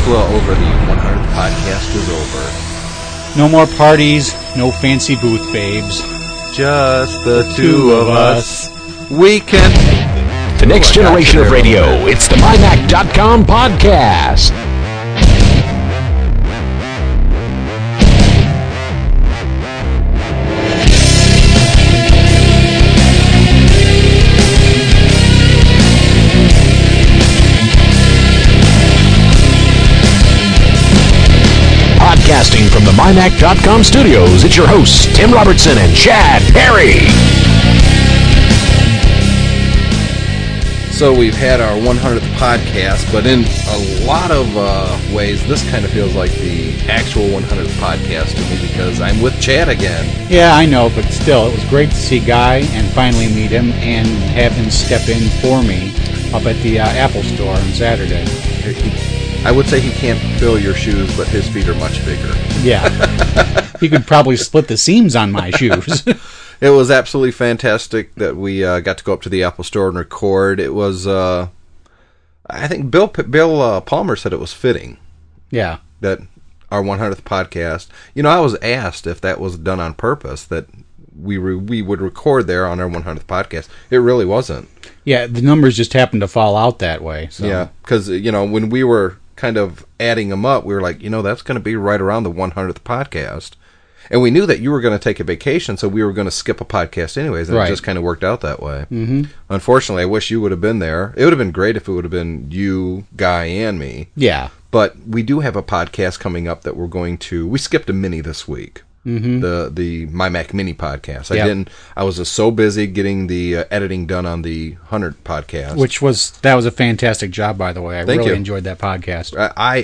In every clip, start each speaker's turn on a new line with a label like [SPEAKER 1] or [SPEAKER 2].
[SPEAKER 1] well over. The 100th podcast is over.
[SPEAKER 2] No more parties, no fancy booth babes.
[SPEAKER 1] Just the two of us. We can...
[SPEAKER 3] The next generation of radio. It's the MyMac.com podcast. Podcasting from the MyMac.com studios, it's your hosts, Tim Robertson and Chad Perry.
[SPEAKER 1] So we've had our 100th podcast, but in a lot of ways, this kind of feels like the actual 100th podcast to me because I'm with Chad again.
[SPEAKER 2] Yeah, I know, but still, it was great to see Guy and finally meet him and have him step in for me up at the Apple store on Saturday.
[SPEAKER 1] I would say he can't fill your shoes, but his feet are much bigger.
[SPEAKER 2] Yeah. He could probably split the seams on my shoes.
[SPEAKER 1] It was absolutely fantastic that we got to go up to the Apple store and record. It was, I think Bill Palmer said it was fitting.
[SPEAKER 2] Yeah.
[SPEAKER 1] That our 100th podcast. You know, I was asked if that was done on purpose, that we would record there on our 100th podcast. It really wasn't.
[SPEAKER 2] Yeah, the numbers just happened to fall out that way. So.
[SPEAKER 1] Yeah, because, you know, when we were kind of adding them up, we were like, you know, that's going to be right around the 100th podcast. And we knew that you were going to take a vacation, so we were going to skip a podcast anyways, and It just kind of worked out that way.
[SPEAKER 2] Mm-hmm.
[SPEAKER 1] Unfortunately, I wish you would have been there. It would have been great if it would have been you, Guy, and me.
[SPEAKER 2] Yeah.
[SPEAKER 1] But we do have a podcast coming up that we're going to... We skipped a mini this week.
[SPEAKER 2] Mm-hmm.
[SPEAKER 1] The My Mac Mini podcast. I was so busy getting the editing done on the 100 podcast.
[SPEAKER 2] That was a fantastic job, by the way. I really enjoyed that podcast.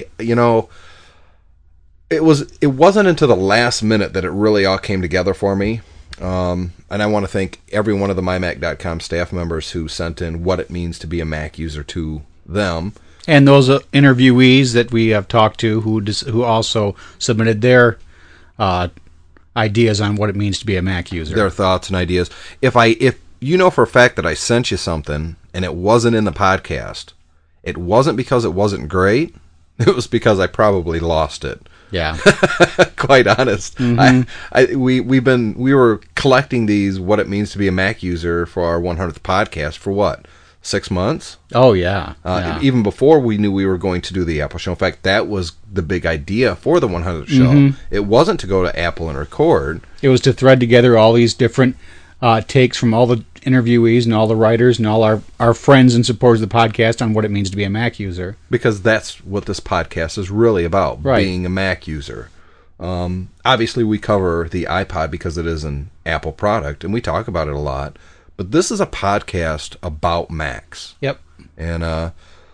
[SPEAKER 1] It wasn't until the last minute that it really all came together for me. And I want to thank every one of the MyMac.com staff members who sent in what it means to be a Mac user to them.
[SPEAKER 2] And those interviewees that we have talked to who also submitted their ideas on what it means to be a Mac user.
[SPEAKER 1] Their thoughts and ideas. If you know for a fact that I sent you something and it wasn't in the podcast, it wasn't because it wasn't great. It was because I probably lost it.
[SPEAKER 2] Yeah.
[SPEAKER 1] Quite honest.
[SPEAKER 2] Mm-hmm.
[SPEAKER 1] We were collecting these what it means to be a Mac user for our 100th podcast for what? 6 months?
[SPEAKER 2] Oh, yeah.
[SPEAKER 1] Even before we knew we were going to do the Apple show. In fact, that was the big idea for the 100th show.
[SPEAKER 2] Mm-hmm.
[SPEAKER 1] It wasn't to go to Apple and record.
[SPEAKER 2] It was to thread together all these different takes from all the interviewees and all the writers and all our friends and supporters of the podcast on what it means to be a Mac user.
[SPEAKER 1] Because that's what this podcast is really about,
[SPEAKER 2] right.
[SPEAKER 1] Being a Mac user. Obviously, we cover the iPod because it is an Apple product, and we talk about it a lot. But this is a podcast about Macs.
[SPEAKER 2] Yep.
[SPEAKER 1] And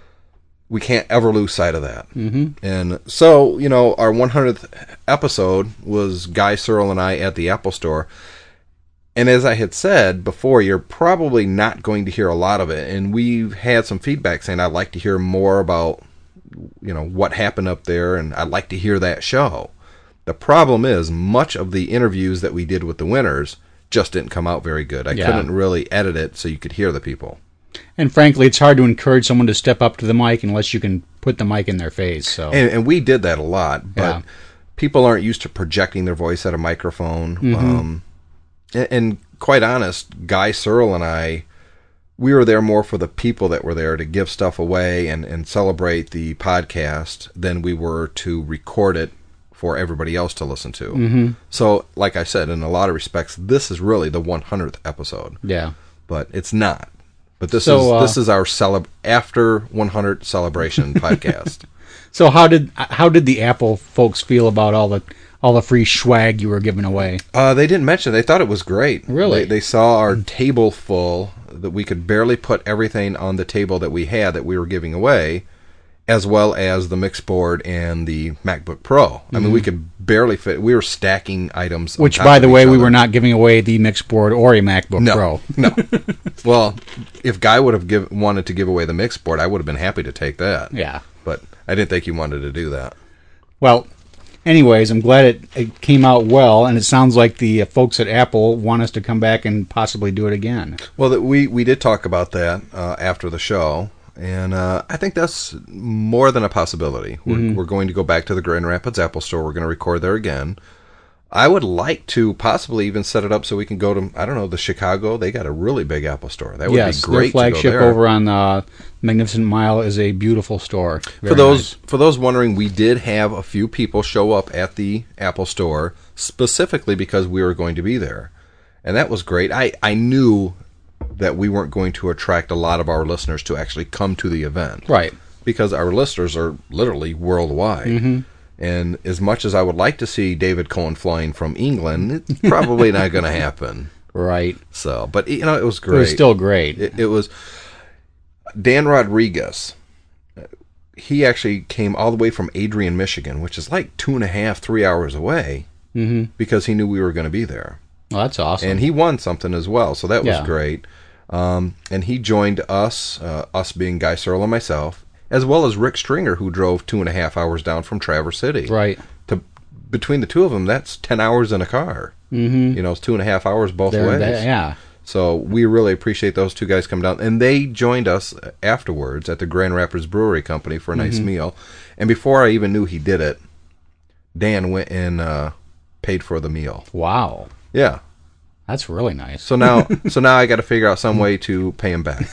[SPEAKER 1] we can't ever lose sight of that.
[SPEAKER 2] Mm-hmm.
[SPEAKER 1] And so, you know, our 100th episode was Guy Searle and I at the Apple store. And as I had said before, you're probably not going to hear a lot of it. And we've had some feedback saying I'd like to hear more about, you know, what happened up there, and I'd like to hear that show. The problem is much of the interviews that we did with the winners just didn't come out very good. I couldn't really edit it so you could hear the people.
[SPEAKER 2] And frankly, it's hard to encourage someone to step up to the mic unless you can put the mic in their face. So
[SPEAKER 1] and we did that a lot, but people aren't used to projecting their voice at a microphone.
[SPEAKER 2] Mm-hmm.
[SPEAKER 1] And quite honest, Guy Searle and I, we were there more for the people that were there to give stuff away and celebrate the podcast than we were to record it for everybody else to listen to.
[SPEAKER 2] Mm-hmm.
[SPEAKER 1] So, like I said, in a lot of respects, this is really the 100th episode.
[SPEAKER 2] Yeah.
[SPEAKER 1] But it's not. But this is our after 100 celebration podcast.
[SPEAKER 2] So how did the Apple folks feel about all the free swag you were giving away?
[SPEAKER 1] They didn't mention it. They thought it was great.
[SPEAKER 2] Really?
[SPEAKER 1] They saw our table full, that we could barely put everything on the table that we had that we were giving away, as well as the mix board and the MacBook Pro. Mm-hmm. I mean, we could barely fit. We were stacking items.
[SPEAKER 2] Which, by the way, we were not giving away the mix board or a MacBook Pro.
[SPEAKER 1] No. Well, if Guy would have wanted to give away the mix board, I would have been happy to take that.
[SPEAKER 2] Yeah.
[SPEAKER 1] But I didn't think he wanted to do that.
[SPEAKER 2] Well, anyways, I'm glad it came out well, and it sounds like the folks at Apple want us to come back and possibly do it again.
[SPEAKER 1] Well, we did talk about that after the show. And I think that's more than a possibility. We're going to go back to the Grand Rapids Apple Store. We're going to record there again. I would like to possibly even set it up so we can go to, I don't know, the Chicago. They got a really big Apple Store. That would be great.
[SPEAKER 2] Their flagship
[SPEAKER 1] to go there.
[SPEAKER 2] over on Magnificent Mile is a beautiful store.
[SPEAKER 1] For those wondering, we did have a few people show up at the Apple Store specifically because we were going to be there. And that was great. I knew that we weren't going to attract a lot of our listeners to actually come to the event.
[SPEAKER 2] Right.
[SPEAKER 1] Because our listeners are literally worldwide.
[SPEAKER 2] Mm-hmm.
[SPEAKER 1] And as much as I would like to see David Cohen flying from England, it's probably not going to happen.
[SPEAKER 2] Right.
[SPEAKER 1] So, but it was great.
[SPEAKER 2] It was still great.
[SPEAKER 1] It was Dan Rodriguez. He actually came all the way from Adrian, Michigan, which is like 2.5, 3 hours away, because he knew we were going to be there.
[SPEAKER 2] Well, that's awesome.
[SPEAKER 1] And he won something as well, so that was great. And he joined us, us being Guy Searle and myself, as well as Rick Stringer, who drove 2.5 hours down from Traverse City.
[SPEAKER 2] Right.
[SPEAKER 1] Between the two of them, that's 10 hours in a car. Mm-hmm. It's 2.5 hours both ways.
[SPEAKER 2] Yeah.
[SPEAKER 1] So we really appreciate those two guys coming down. And they joined us afterwards at the Grand Rapids Brewery Company for a nice meal. And before I even knew he did it, Dan went and paid for the meal.
[SPEAKER 2] Wow.
[SPEAKER 1] Yeah.
[SPEAKER 2] That's really nice.
[SPEAKER 1] So now I got to figure out some way to pay him back.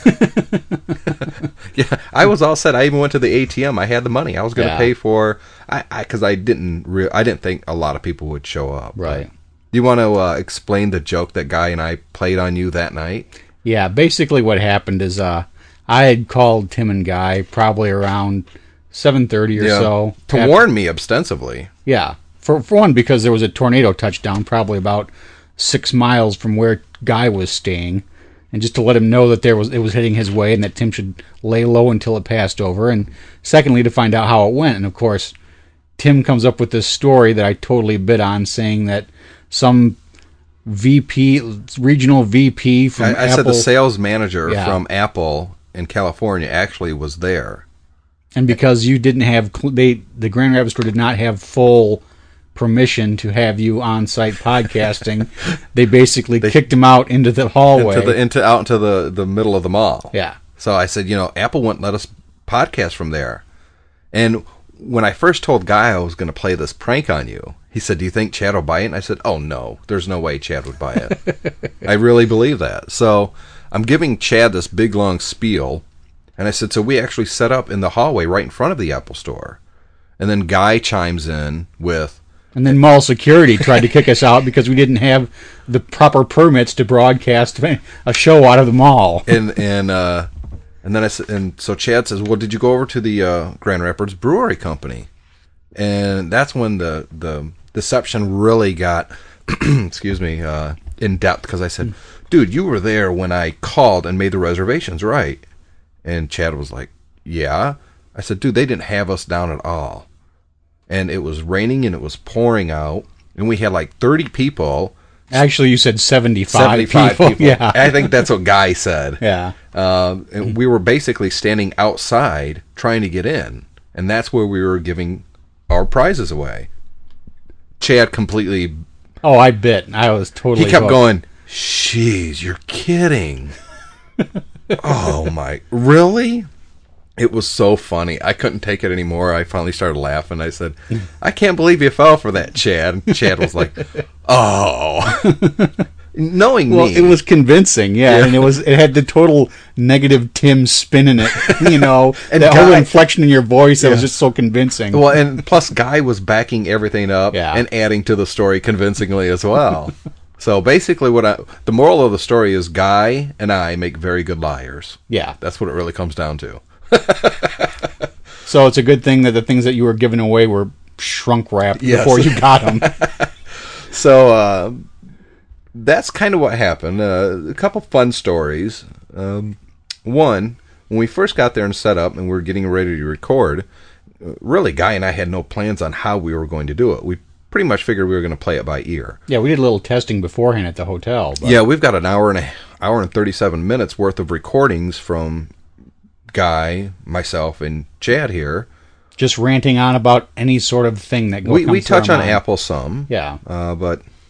[SPEAKER 1] Yeah, I was all set. I even went to the ATM. I had the money. I was going to pay for because I didn't think a lot of people would show up.
[SPEAKER 2] Right.
[SPEAKER 1] Do you want to explain the joke that Guy and I played on you that night?
[SPEAKER 2] Yeah. Basically, what happened is I had called Tim and Guy probably around 7:30 or so
[SPEAKER 1] to warn me ostensibly.
[SPEAKER 2] Yeah. For one, because there was a tornado touchdown probably about 6 miles from where Guy was staying, and just to let him know that it was hitting his way and that Tim should lay low until it passed over, and secondly to find out how it went. And of course, Tim comes up with this story that I totally bid on, saying that some regional VP from Apple...
[SPEAKER 1] I said the sales manager from Apple in California actually was there.
[SPEAKER 2] And because you didn't have... the Grand Rapids Store did not have full permission to have you on-site podcasting, they basically kicked him out into the hallway.
[SPEAKER 1] Out into the middle of the mall.
[SPEAKER 2] Yeah.
[SPEAKER 1] So I said, Apple wouldn't let us podcast from there. And when I first told Guy I was going to play this prank on you, he said, "Do you think Chad will buy it?" And I said, "Oh, no. There's no way Chad would buy it." I really believe that. So I'm giving Chad this big, long spiel. And I said, so we actually set up in the hallway right in front of the Apple Store. And then Guy chimes in with...
[SPEAKER 2] And then mall security tried to kick us out because we didn't have the proper permits to broadcast a show out of the mall.
[SPEAKER 1] And then so Chad says, "Well, did you go over to the Grand Rapids Brewery Company?" And that's when the deception really got, excuse me, in depth, because I said, "Dude, you were there when I called and made the reservations, right?" And Chad was like, "Yeah." I said, "Dude, they didn't have us down at all. And it was raining and it was pouring out, and we had like 30 people."
[SPEAKER 2] Actually, you said 75 people. Yeah.
[SPEAKER 1] I think that's what Guy said.
[SPEAKER 2] Yeah.
[SPEAKER 1] And we were basically standing outside trying to get in, and that's where we were giving our prizes away. Chad completely...
[SPEAKER 2] Oh, I bit. I was totally...
[SPEAKER 1] He kept going, "Jeez, you're kidding." Oh, my... Really? It was so funny. I couldn't take it anymore. I finally started laughing. I said, "I can't believe you fell for that, Chad." And Chad was like, "Oh." Knowing me.
[SPEAKER 2] Well, it was convincing, yeah. And it had the total negative Tim spin in it, and that whole inflection in your voice, that was just so convincing.
[SPEAKER 1] Well, and plus Guy was backing everything up and adding to the story convincingly as well. So basically the moral of the story is Guy and I make very good liars.
[SPEAKER 2] Yeah.
[SPEAKER 1] That's what it really comes down to.
[SPEAKER 2] So it's a good thing that the things that you were giving away were shrunk wrapped before you got them.
[SPEAKER 1] So that's kind of what happened. A couple fun stories. One, when we first got there and set up and we were getting ready to record, really Guy and I had no plans on how we were going to do it. We pretty much figured we were going to play it by ear.
[SPEAKER 2] Yeah, we did a little testing beforehand at the hotel.
[SPEAKER 1] But... Yeah, we've got an hour and 37 minutes worth of recordings from Guy, myself, and Chad here.
[SPEAKER 2] Just ranting on about any sort of thing that goes.
[SPEAKER 1] We touch on Apple some.
[SPEAKER 2] Yeah.
[SPEAKER 1] But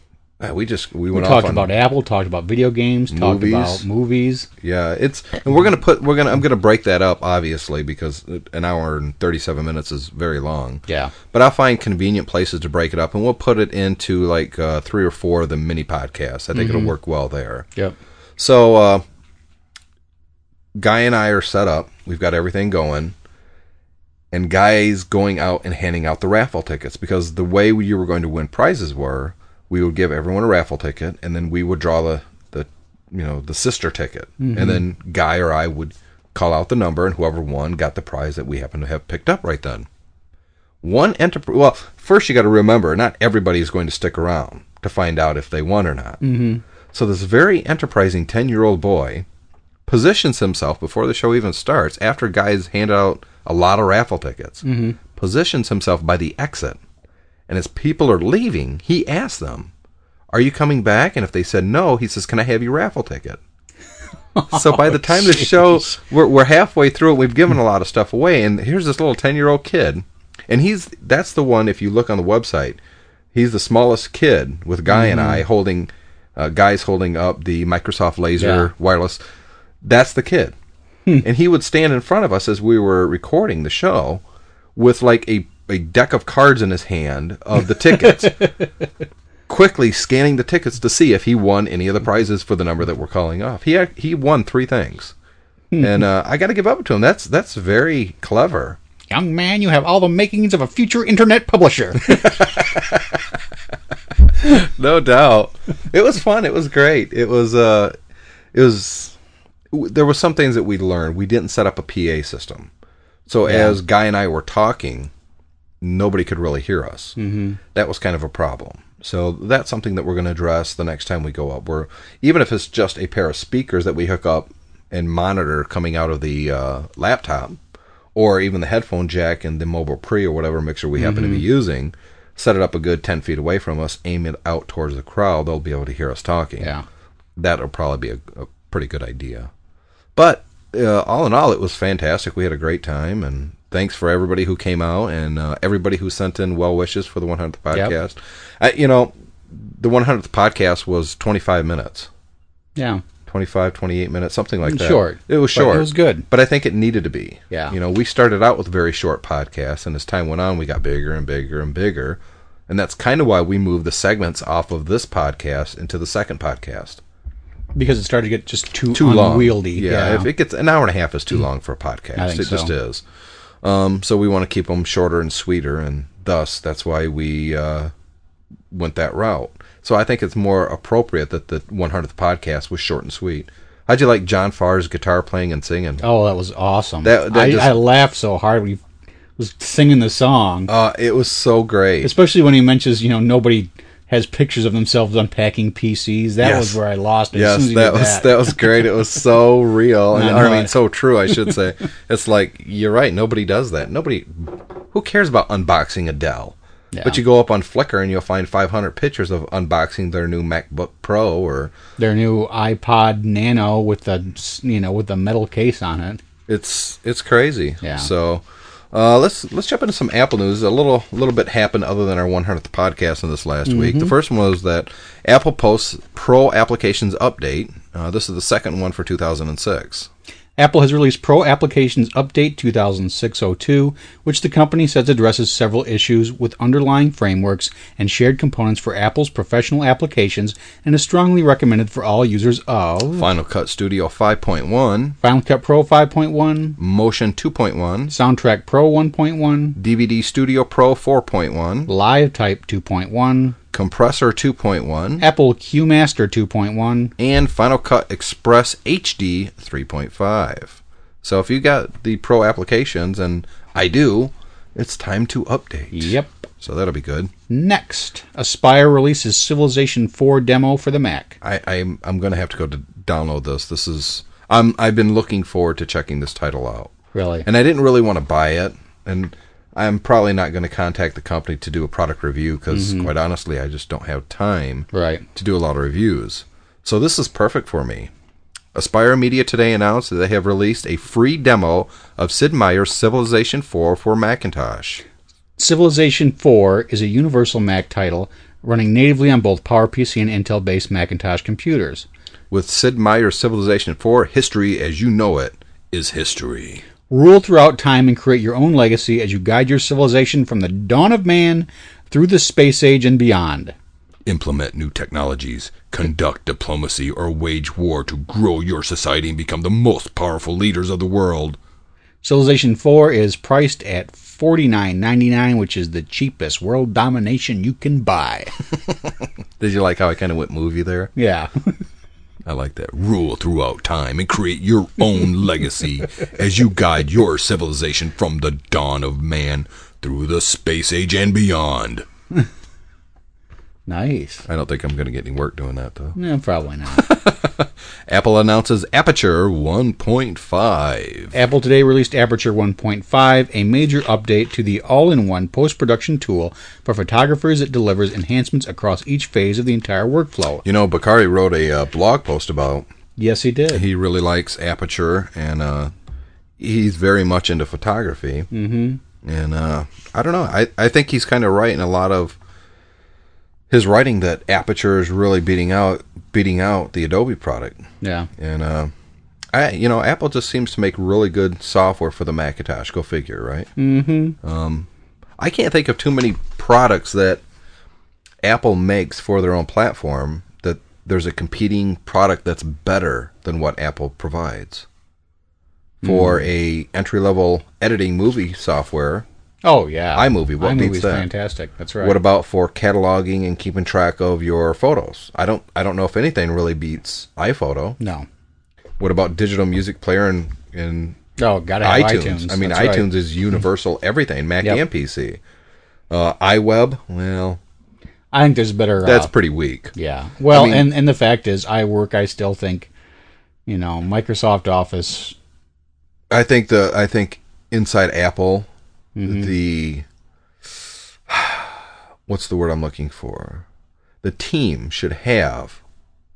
[SPEAKER 1] We
[SPEAKER 2] We
[SPEAKER 1] went
[SPEAKER 2] talked
[SPEAKER 1] off on
[SPEAKER 2] about Apple, talked about video games, talked
[SPEAKER 1] movies.
[SPEAKER 2] about movies.
[SPEAKER 1] Yeah, and I'm gonna break that up obviously because an hour and 37 minutes is very long.
[SPEAKER 2] Yeah.
[SPEAKER 1] But I'll find convenient places to break it up, and we'll put it into like 3 or 4 of the mini podcasts. I think it'll work well there.
[SPEAKER 2] Yep.
[SPEAKER 1] So Guy and I are set up. We've got everything going. And Guy's going out and handing out the raffle tickets because the way you were going to win prizes were we would give everyone a raffle ticket, and then we would draw the sister ticket, and then Guy or I would call out the number, and whoever won got the prize that we happened to have picked up right then. Well, first you got to remember, not everybody is going to stick around to find out if they won or not. Mm-hmm. So this very enterprising 10-year-old boy positions himself before the show even starts, after Guy's handed out a lot of raffle tickets, positions himself by the exit. And as people are leaving, he asks them, "Are you coming back?" And if they said no, he says, "Can I have your raffle ticket?" So by the time the show, we're halfway through it, we've given a lot of stuff away, and here's this little 10-year-old kid, and that's the one, if you look on the website, he's the smallest kid with Guy and I holding, Guy's holding up the Microsoft Laser wireless. That's the kid. And he would stand in front of us as we were recording the show with like a deck of cards in his hand of the tickets, quickly scanning the tickets to see if he won any of the prizes for the number that we're calling off. He won 3 things. And I got to give up to him. That's very clever.
[SPEAKER 2] Young man, you have all the makings of a future internet publisher.
[SPEAKER 1] No doubt. It was fun. It was great. It was there were some things that we learned. We didn't set up a PA system. So as Guy and I were talking, nobody could really hear us. Mm-hmm. That was kind of a problem. So that's something that we're going to address the next time we go up. Even if it's just a pair of speakers that we hook up and monitor coming out of the laptop, or even the headphone jack and the Mobile Pre or whatever mixer we happen to be using, set it up a good 10 feet away from us, aim it out towards the crowd, they'll be able to hear us talking.
[SPEAKER 2] Yeah.
[SPEAKER 1] That'll probably be a pretty good idea. But all in all, it was fantastic. We had a great time, and thanks for everybody who came out and everybody who sent in well wishes for the 100th podcast. Yep. The 100th podcast was 25 minutes. Yeah. 25, 28 minutes, something like that.
[SPEAKER 2] Short.
[SPEAKER 1] It was short.
[SPEAKER 2] It was good.
[SPEAKER 1] But I think it needed to be.
[SPEAKER 2] Yeah.
[SPEAKER 1] We started out with very short podcasts, and as time went on, we got bigger and bigger and bigger. And that's kind of why we moved the segments off of this podcast into the second podcast.
[SPEAKER 2] Because it started to get just too unwieldy.
[SPEAKER 1] Long. Yeah, if it gets an hour and a half is too long for a podcast.
[SPEAKER 2] I think
[SPEAKER 1] it just is. So we want to keep them shorter and sweeter, and thus that's why we went that route. So I think it's more appropriate that the 100th podcast was short and sweet. How'd you like John Farr's guitar playing and singing?
[SPEAKER 2] Oh, that was awesome. I laughed so hard when he was singing the song.
[SPEAKER 1] It was so great.
[SPEAKER 2] Especially when he mentions, nobody has pictures of themselves unpacking PCs. That was where I lost it.
[SPEAKER 1] Yes, that was great. It was so real. So true, I should say. It's like, you're right, nobody does that. Who cares about unboxing a Dell? Yeah. But you go up on Flickr and you'll find 500 pictures of unboxing their new MacBook Pro or
[SPEAKER 2] their new iPod Nano with the metal case on it.
[SPEAKER 1] It's crazy.
[SPEAKER 2] Yeah.
[SPEAKER 1] So let's jump into some Apple news. A little bit happened other than our 100th podcast in this last week. The first one was that Apple posts Pro Applications Update. This is the second one for 2006.
[SPEAKER 2] Apple has released Pro Applications Update 2006-02, which the company says addresses several issues with underlying frameworks and shared components for Apple's professional applications and is strongly recommended for all users of
[SPEAKER 1] Final Cut Studio 5.1,
[SPEAKER 2] Final Cut Pro 5.1,
[SPEAKER 1] Motion 2.1,
[SPEAKER 2] Soundtrack Pro 1.1,
[SPEAKER 1] DVD Studio Pro 4.1,
[SPEAKER 2] LiveType 2.1,
[SPEAKER 1] Compressor 2.1,
[SPEAKER 2] Apple QMaster 2.1,
[SPEAKER 1] and Final Cut Express HD 3.5. So if you got the Pro applications, and I do, it's time to update.
[SPEAKER 2] Yep.
[SPEAKER 1] So that'll be good.
[SPEAKER 2] Next, Aspire releases Civilization 4 demo for the Mac.
[SPEAKER 1] I'm going to have to go to download this. I've been looking forward to checking this title out.
[SPEAKER 2] Really?
[SPEAKER 1] And I didn't really want to buy it, and I'm probably not going to contact the company to do a product review because, quite honestly, I just don't have time to do a lot of reviews. So this is perfect for me. Aspire Media today announced that they have released a free demo of Sid Meier's Civilization 4 for Macintosh.
[SPEAKER 2] Civilization 4 is a Universal Mac title running natively on both PowerPC and Intel-based Macintosh computers.
[SPEAKER 1] With Sid Meier's Civilization 4, history as you know it is history.
[SPEAKER 2] Rule throughout time and create your own legacy as you guide your civilization from the dawn of man through the space age and beyond.
[SPEAKER 1] Implement new technologies, conduct diplomacy, or wage war to grow your society and become the most powerful leaders of the world.
[SPEAKER 2] Civilization 4 is priced at $49.99, which is the cheapest world domination you can buy.
[SPEAKER 1] Did you like how I kind of went movie there?
[SPEAKER 2] Yeah.
[SPEAKER 1] I like that. Rule throughout time and create your own legacy as you guide your civilization from the dawn of man through the space age and beyond.
[SPEAKER 2] Nice.
[SPEAKER 1] I don't think I'm going to get any work doing that, though.
[SPEAKER 2] No, probably not.
[SPEAKER 1] Apple announces Aperture 1.5.
[SPEAKER 2] Apple today released Aperture 1.5, a major update to the all-in-one post-production tool for photographers that delivers enhancements across each phase of the entire workflow.
[SPEAKER 1] You know, Bakari wrote a blog post about.
[SPEAKER 2] Yes, he did.
[SPEAKER 1] He really likes Aperture, and he's very much into photography.
[SPEAKER 2] Mm-hmm.
[SPEAKER 1] And I don't know. I think he's kind of right in a lot of his writing that Aperture is really beating out the Adobe product.
[SPEAKER 2] Yeah.
[SPEAKER 1] And Apple just seems to make really good software for the Macintosh. Go figure, right?
[SPEAKER 2] Mm-hmm.
[SPEAKER 1] I can't think of too many products that Apple makes for their own platform that there's a competing product that's better than what Apple provides. For a entry-level editing movie software.
[SPEAKER 2] Oh, yeah.
[SPEAKER 1] iMovie, what beats that?
[SPEAKER 2] Fantastic. That's right.
[SPEAKER 1] What about for cataloging and keeping track of your photos? I don't know if anything really beats iPhoto.
[SPEAKER 2] No.
[SPEAKER 1] What about digital music player and
[SPEAKER 2] gotta have iTunes.
[SPEAKER 1] I mean,
[SPEAKER 2] That's
[SPEAKER 1] iTunes
[SPEAKER 2] right.
[SPEAKER 1] is universal everything, Mac
[SPEAKER 2] Yep.
[SPEAKER 1] and PC. iWeb, well,
[SPEAKER 2] I think there's better...
[SPEAKER 1] that's pretty weak.
[SPEAKER 2] Yeah. Well,
[SPEAKER 1] I mean-
[SPEAKER 2] and the fact is, I still think, Microsoft Office...
[SPEAKER 1] I think inside Apple, the what's the word I'm looking for? The team should have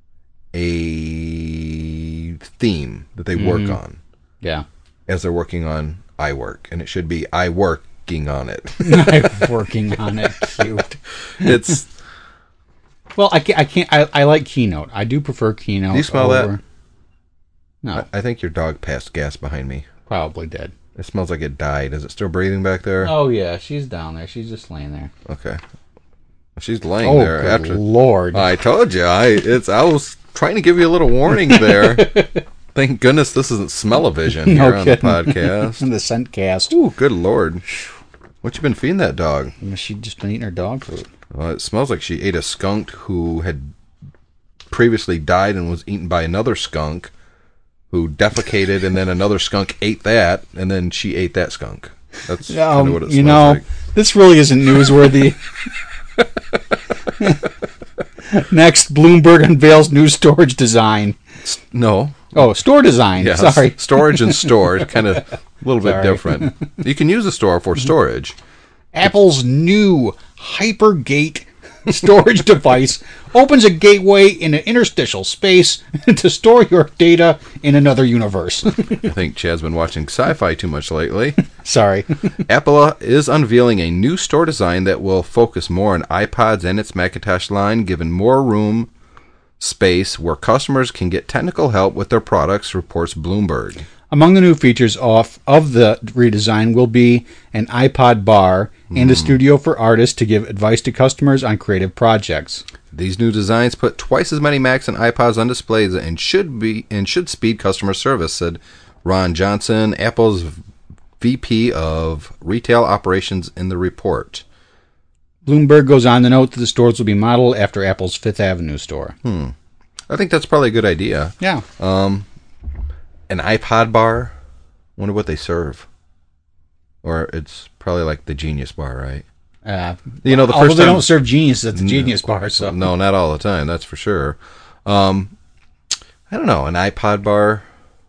[SPEAKER 1] a theme that they work on.
[SPEAKER 2] Yeah.
[SPEAKER 1] As they're working on iWork, and it should be I working on it.
[SPEAKER 2] I'm working on it. Cute.
[SPEAKER 1] It's
[SPEAKER 2] Well, I can't. I like Keynote. I do prefer Keynote.
[SPEAKER 1] Do you smell that?
[SPEAKER 2] No,
[SPEAKER 1] I think your dog passed gas behind me.
[SPEAKER 2] probably did.
[SPEAKER 1] It smells like it died. Is it still breathing back there?
[SPEAKER 2] Oh yeah, she's down there. She's just laying there.
[SPEAKER 1] Okay. She's laying there
[SPEAKER 2] good
[SPEAKER 1] after.
[SPEAKER 2] Lord!
[SPEAKER 1] I told you. I was trying to give you a little warning there. Thank goodness this isn't smell-o-vision
[SPEAKER 2] No
[SPEAKER 1] here on the
[SPEAKER 2] kidding.
[SPEAKER 1] podcast.
[SPEAKER 2] In the scent cast.
[SPEAKER 1] Ooh, good Lord. What you been feeding that dog?
[SPEAKER 2] She just been eating her dog food.
[SPEAKER 1] Well, it smells like she ate a skunk who had previously died and was eaten by another skunk who defecated, and then another skunk ate that, and then she ate that skunk. That's kind of what it smells like.
[SPEAKER 2] This really isn't newsworthy. Next, Bloomberg unveils new storage design.
[SPEAKER 1] No.
[SPEAKER 2] Oh, store design.
[SPEAKER 1] Yeah,
[SPEAKER 2] Sorry.
[SPEAKER 1] Storage and store, kind of a little bit
[SPEAKER 2] Sorry.
[SPEAKER 1] different. You can use a store for storage.
[SPEAKER 2] Apple's new Hypergate storage device opens a gateway in an interstitial space to store your data in another universe.
[SPEAKER 1] I think Chad's been watching sci-fi too much lately.
[SPEAKER 2] Sorry.
[SPEAKER 1] Apple is unveiling a new store design that will focus more on iPods and its Macintosh line, giving more room space where customers can get technical help with their products, reports Bloomberg.
[SPEAKER 2] Among the new features of the redesign will be an iPod bar and a studio for artists to give advice to customers on creative projects.
[SPEAKER 1] These new designs put twice as many Macs and iPods on displays and should speed customer service, said Ron Johnson, Apple's VP of Retail Operations, in the report.
[SPEAKER 2] Bloomberg goes on to note that the stores will be modeled after Apple's Fifth Avenue store.
[SPEAKER 1] I think that's probably a good idea.
[SPEAKER 2] Yeah.
[SPEAKER 1] An iPod bar, wonder what they serve. Or it's probably like the Genius bar, right? The
[SPEAKER 2] although
[SPEAKER 1] first
[SPEAKER 2] they
[SPEAKER 1] time,
[SPEAKER 2] don't serve Genius at the Genius bar, so
[SPEAKER 1] no, not all the time, that's for sure. I don't know, an iPod bar.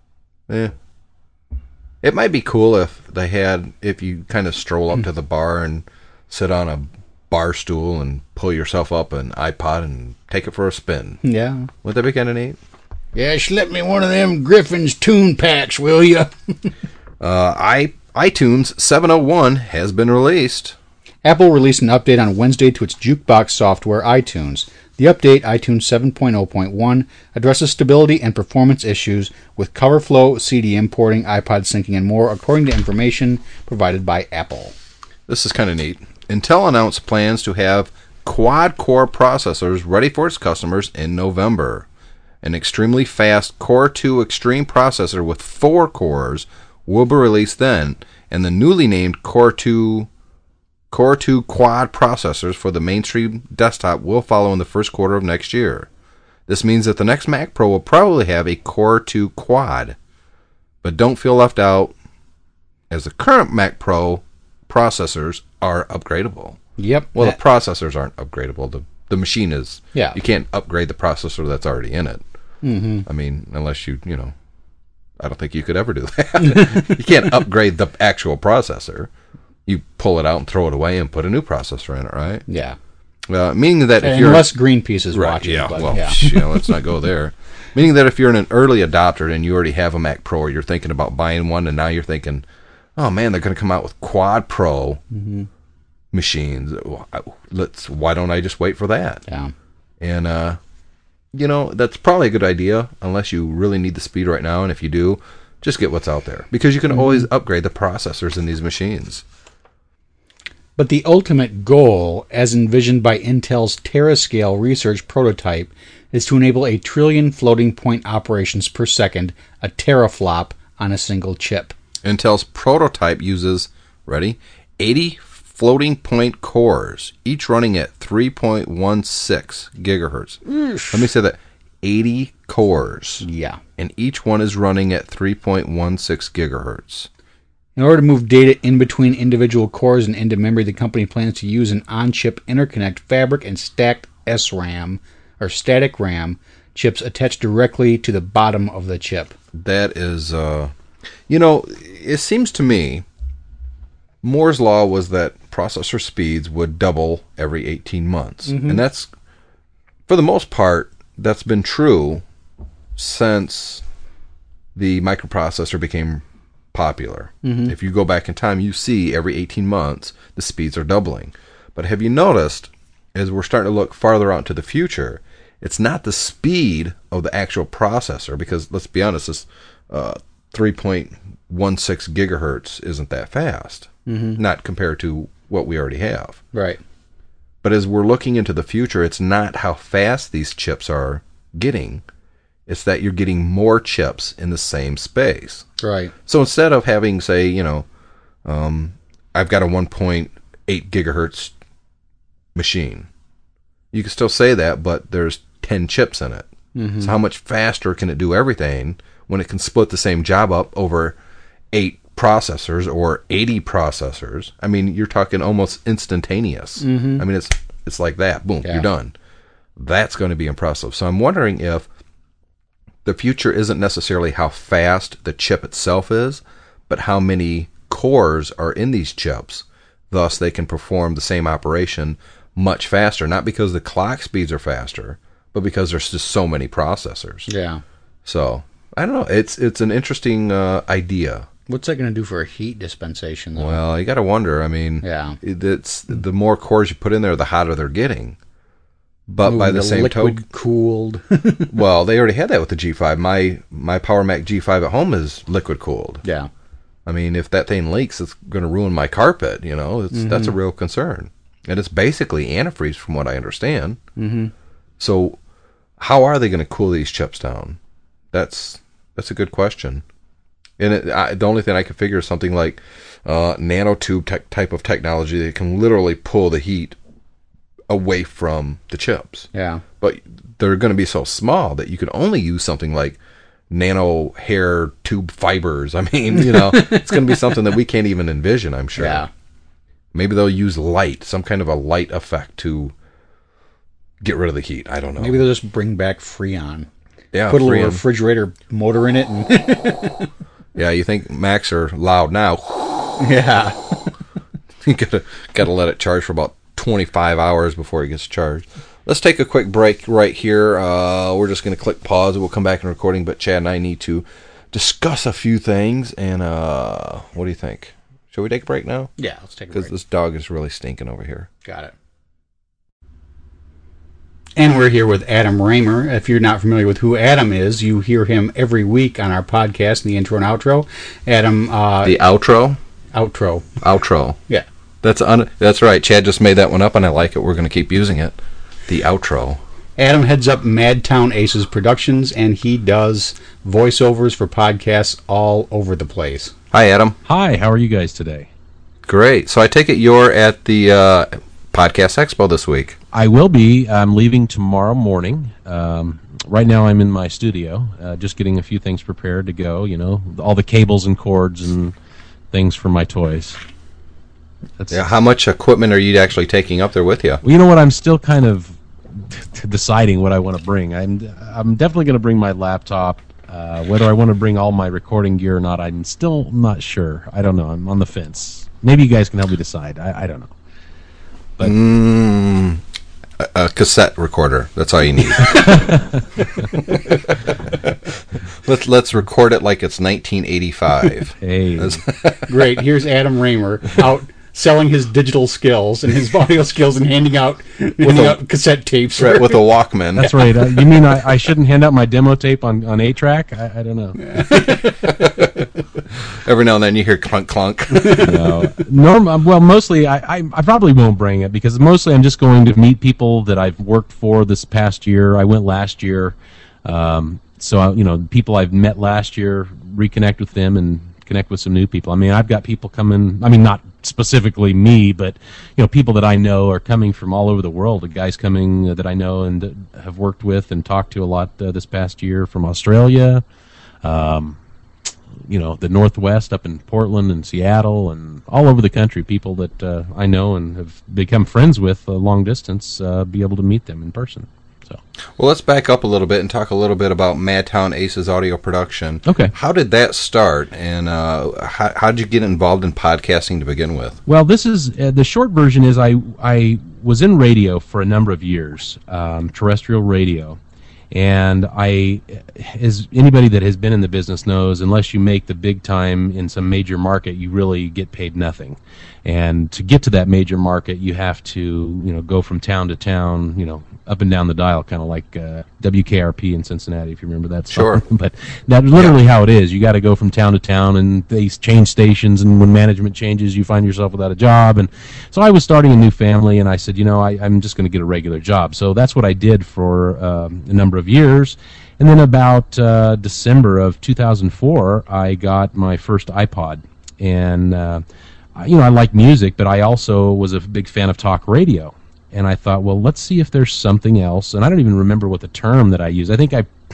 [SPEAKER 1] It might be cool if you kind of stroll up to the bar and sit on a bar stool and pull yourself up an iPod and take it for a spin.
[SPEAKER 2] yeah.
[SPEAKER 1] Would that be kind of neat?
[SPEAKER 2] Yeah, slip me one of them Griffin's tune packs, will ya?
[SPEAKER 1] iTunes 701 has been released.
[SPEAKER 2] Apple released an update on Wednesday to its jukebox software, iTunes. The update, iTunes 7.0.1, addresses stability and performance issues with cover flow, CD importing, iPod syncing, and more, according to information provided by Apple.
[SPEAKER 1] This is kind of neat. Intel announced plans to have quad-core processors ready for its customers in November. An extremely fast Core 2 Extreme processor with 4 cores will be released then, and the newly named Core 2 Quad processors for the mainstream desktop will follow in the first quarter of next year. This means that the next Mac Pro will probably have a Core 2 Quad. But don't feel left out, as the current Mac Pro processors are upgradable.
[SPEAKER 2] Yep.
[SPEAKER 1] Well, the processors aren't upgradable. The machine is.
[SPEAKER 2] Yeah.
[SPEAKER 1] You can't upgrade the processor that's already in it.
[SPEAKER 2] Mm-hmm.
[SPEAKER 1] I mean, unless you know, I don't think you could ever do that. You can't upgrade the actual processor. You pull it out and throw it away and put a new processor in it, right?
[SPEAKER 2] Yeah.
[SPEAKER 1] Meaning that if you're...
[SPEAKER 2] Unless Greenpeace is
[SPEAKER 1] right,
[SPEAKER 2] watching.
[SPEAKER 1] Yeah,
[SPEAKER 2] but,
[SPEAKER 1] well,
[SPEAKER 2] yeah.
[SPEAKER 1] Let's not go there. Meaning that if you're an early adopter and you already have a Mac Pro, or you're thinking about buying one, and now you're thinking, oh man, they're going to come out with Quad Pro machines. Why don't I just wait for that?
[SPEAKER 2] Yeah.
[SPEAKER 1] And, that's probably a good idea, unless you really need the speed right now. And if you do, just get what's out there. Because you can always upgrade the processors in these machines.
[SPEAKER 2] But the ultimate goal, as envisioned by Intel's Terascale research prototype, is to enable a trillion floating point operations per second, a teraflop, on a single chip.
[SPEAKER 1] Intel's prototype uses, ready, 80 floating point cores, each running at 3.16 gigahertz. Let me say that. 80 cores.
[SPEAKER 2] Yeah.
[SPEAKER 1] And each one is running at 3.16 gigahertz.
[SPEAKER 2] In order to move data in between individual cores and into memory, the company plans to use an on-chip interconnect fabric and stacked SRAM, or static RAM, chips attached directly to the bottom of the chip.
[SPEAKER 1] That is, it seems to me, Moore's Law was that processor speeds would double every 18 months. And that's, for the most part, that's been true since the microprocessor became popular. If you go back in time, you see every 18 months the speeds are doubling. But have you noticed, as we're starting to look farther out into the future, it's not the speed of the actual processor, because let's be honest, this 3.16 gigahertz isn't that fast, not compared to what we already have.
[SPEAKER 2] Right.
[SPEAKER 1] But as we're looking into the future, it's not how fast these chips are getting. It's that you're getting more chips in the same space.
[SPEAKER 2] Right.
[SPEAKER 1] So instead of having, say, I've got a 1.8 gigahertz machine, you can still say that, but there's 10 chips in it. So how much faster can it do everything when it can split the same job up over 8 processors or 80 processors? I mean, you're talking almost instantaneous. I mean, it's like that. Boom, you're done. That's going to be impressive. So I'm wondering if the future isn't necessarily how fast the chip itself is, but how many cores are in these chips. Thus, they can perform the same operation much faster. Not because the clock speeds are faster, but because there's just so many processors.
[SPEAKER 2] Yeah.
[SPEAKER 1] So, I don't know. It's an interesting idea.
[SPEAKER 2] What's that going to do for a heat dispensation, though?
[SPEAKER 1] Well, you got to wonder. I mean, it's the more cores you put in there, the hotter they're getting. But by the same token,
[SPEAKER 2] liquid cooled.
[SPEAKER 1] well, they already had that with the G5. My Power Mac G5 at home is liquid cooled.
[SPEAKER 2] Yeah.
[SPEAKER 1] I mean, if that thing leaks, it's going to ruin my carpet. That's a real concern. And it's basically antifreeze, from what I understand. So, how are they going to cool these chips down? That's a good question. And the only thing I can figure is something like nanotube type of technology that can literally pull the heat away from the chips.
[SPEAKER 2] Yeah.
[SPEAKER 1] But they're going to be so small that you can only use something like nano hair tube fibers. I mean, it's going to be something that we can't even envision, I'm sure.
[SPEAKER 2] Yeah.
[SPEAKER 1] Maybe they'll use light, some kind of a light effect to get rid of the heat. I don't know.
[SPEAKER 2] Maybe they'll just bring back Freon.
[SPEAKER 1] Yeah,
[SPEAKER 2] put a little refrigerator motor in it. And
[SPEAKER 1] yeah, you think Macs are loud now.
[SPEAKER 2] Yeah.
[SPEAKER 1] You gotta let it charge for about 25 hours before it gets charged. Let's take a quick break right here. We're just going to click pause and we'll come back in recording, but Chad and I need to discuss a few things. And what do you think? Shall we take a break now?
[SPEAKER 2] Yeah, let's take a
[SPEAKER 1] Because
[SPEAKER 2] break.
[SPEAKER 1] this dog is really stinking over here.
[SPEAKER 2] Got it. And we're here with Adam Raymer. If you're not familiar with who Adam is, you hear him every week on our podcast in the intro and outro. Adam...
[SPEAKER 1] The outro?
[SPEAKER 2] Outro.
[SPEAKER 1] Outro.
[SPEAKER 2] Yeah.
[SPEAKER 1] That's right. Chad just made that one up, and I like it. We're going to keep using it. The outro.
[SPEAKER 2] Adam heads up Madtown Aces Productions, and he does voiceovers for podcasts all over the place.
[SPEAKER 1] Hi, Adam.
[SPEAKER 4] Hi, how are you guys today?
[SPEAKER 1] Great. So I take it you're at the Podcast Expo this week.
[SPEAKER 4] I will be. I'm leaving tomorrow morning. Right now I'm in my studio, just getting a few things prepared to go, all the cables and cords and things for my toys.
[SPEAKER 1] Yeah, how much equipment are you actually taking up there with you?
[SPEAKER 4] Well, you know what? I'm still kind of deciding what I want to bring. I'm definitely going to bring my laptop. Whether I want to bring all my recording gear or not, I'm still not sure. I don't know. I'm on the fence. Maybe you guys can help me decide. I don't know. But
[SPEAKER 1] a cassette recorder. That's all you need. Let's record it like it's 1985.
[SPEAKER 4] hey,
[SPEAKER 2] Great. Here's Adam Raymer out selling his digital skills and his audio skills and handing out cassette tapes.
[SPEAKER 1] Right, with a Walkman.
[SPEAKER 4] that's right. You mean I shouldn't hand out my demo tape on 8-track? I don't know.
[SPEAKER 1] Every now and then you hear clunk, clunk.
[SPEAKER 4] Well, mostly I probably won't bring it because mostly I'm just going to meet people that I've worked for this past year. I went last year, so people I've met last year, reconnect with them and connect with some new people. I mean, I've got people coming. I mean, not specifically me, but people that I know are coming from all over the world. The guys coming that I know and have worked with and talked to a lot this past year from Australia. The Northwest up in Portland and Seattle and all over the country, people that I know and have become friends with long distance, be able to meet them in person. So,
[SPEAKER 1] well, let's back up a little bit and talk a little bit about Madtown Aces audio production.
[SPEAKER 4] Okay.
[SPEAKER 1] How did that start, and how did you get involved in podcasting to begin with?
[SPEAKER 4] well, this is the short version is I was in radio for a number of years, terrestrial radio. And as anybody that has been in the business knows, unless you make the big time in some major market, you really get paid nothing. And to get to that major market, you have to, go from town to town, up and down the dial, kind of like WKRP in Cincinnati, if you remember that song.
[SPEAKER 1] Sure.
[SPEAKER 4] But that's literally how it is. You got to go from town to town, and they change stations, and when management changes, you find yourself without a job. And so I was starting a new family, and I said, I'm just going to get a regular job. So that's what I did for a number of years. And then about December of 2004, I got my first iPod. And, I like music, but I also was a big fan of talk radio. And I thought, well, let's see if there's something else. And I don't even remember what the term that I used. I think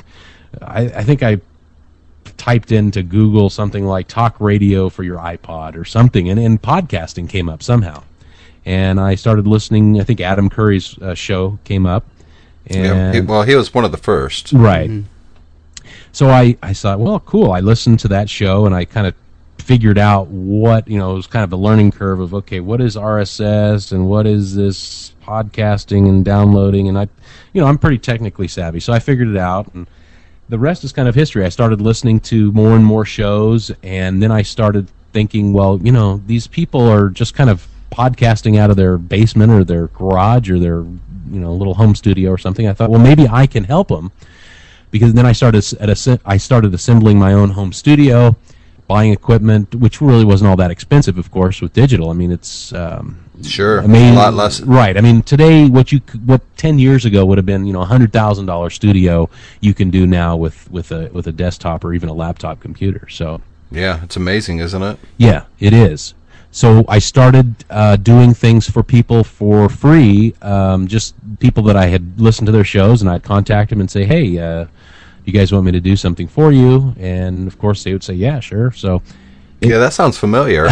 [SPEAKER 4] I typed into Google something like talk radio for your iPod or something, and podcasting came up somehow. And I started listening. I think Adam Curry's show came up. And
[SPEAKER 1] he was one of the first.
[SPEAKER 4] Right. Mm-hmm. So I thought, well, cool. I listened to that show, and I kind of figured out what, it was kind of the learning curve of, okay, what is RSS and what is this podcasting and downloading? And I'm pretty technically savvy, so I figured it out, and the rest is kind of history. I started listening to more and more shows, and then I started thinking, well, these people are just kind of podcasting out of their basement or their garage or their, little home studio or something. I thought, well, maybe I can help them, because then I started assembling my own home studio, buying equipment, which really wasn't all that expensive, of course, with digital. I mean, it's
[SPEAKER 1] sure,
[SPEAKER 4] I mean,
[SPEAKER 1] a lot less.
[SPEAKER 4] Right. I mean, today, what 10 years ago would have been, $100,000 studio, you can do now with a desktop or even a laptop computer. So
[SPEAKER 1] yeah, it's amazing, isn't it?
[SPEAKER 4] Yeah, it is. So I started doing things for people for free, just people that I had listened to their shows, and I'd contact them and say, hey, you guys want me to do something for you? And of course they would say, yeah, sure. So
[SPEAKER 1] yeah, that sounds familiar.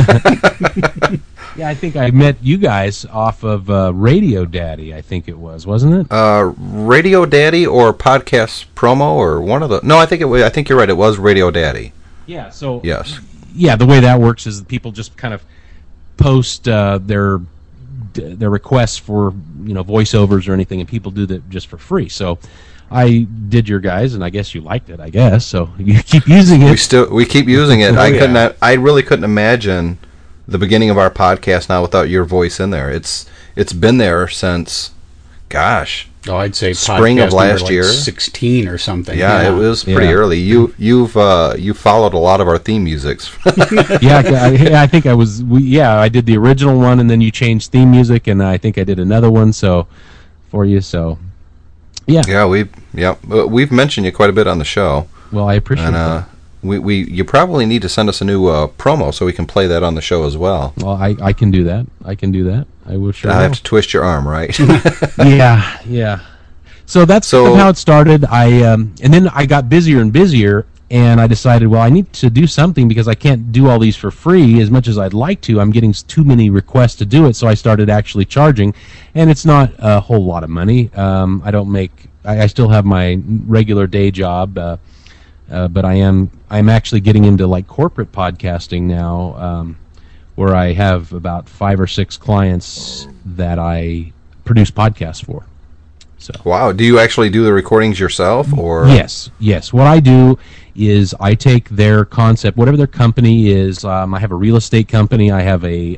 [SPEAKER 4] Yeah, I think I met you guys off of Radio Daddy, I think it was, wasn't it?
[SPEAKER 1] Radio Daddy or Podcast Promo or one of the... No, I think you're right. It was Radio Daddy.
[SPEAKER 4] Yeah, so...
[SPEAKER 1] Yes.
[SPEAKER 4] Yeah, the way that works is that people just kind of post their requests for, voiceovers or anything, and people do that just for free. So I did your guys, and I guess you liked it. I guess so. You keep using it.
[SPEAKER 1] We keep using it.
[SPEAKER 4] Oh,
[SPEAKER 1] I really couldn't imagine the beginning of our podcast now without your voice in there. It's been there since, gosh,
[SPEAKER 2] I'd say
[SPEAKER 1] spring of
[SPEAKER 2] podcast
[SPEAKER 1] last
[SPEAKER 2] number,
[SPEAKER 1] year,
[SPEAKER 2] 16 or something.
[SPEAKER 1] Yeah, it was pretty early. You followed a lot of our theme musics.
[SPEAKER 4] I think I was. I did the original one, and then you changed theme music, and I think I did another one. For you. Yeah,
[SPEAKER 1] we've mentioned you quite a bit on the show.
[SPEAKER 4] Well, I appreciate that.
[SPEAKER 1] You probably need to send us a new promo so we can play that on the show as well.
[SPEAKER 4] Well, I can do that. I will sure.
[SPEAKER 1] I have to twist your arm, right?
[SPEAKER 4] Yeah. So that's kind of how it started. And then I got busier and busier, and I decided, well, I need to do something because I can't do all these for free as much as I'd like to. I'm getting too many requests to do it, so I started actually charging, and it's not a whole lot of money. I don't make. I still have my regular day job, but I'm actually getting into like corporate podcasting now, where I have about 5 or 6 clients that I produce podcasts for. So.
[SPEAKER 1] Wow. Do you actually do the recordings yourself, or?
[SPEAKER 4] Yes. What I do is I take their concept, whatever their company is. I have a real estate company. I have a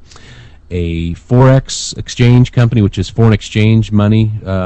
[SPEAKER 4] forex exchange company, which is foreign exchange money,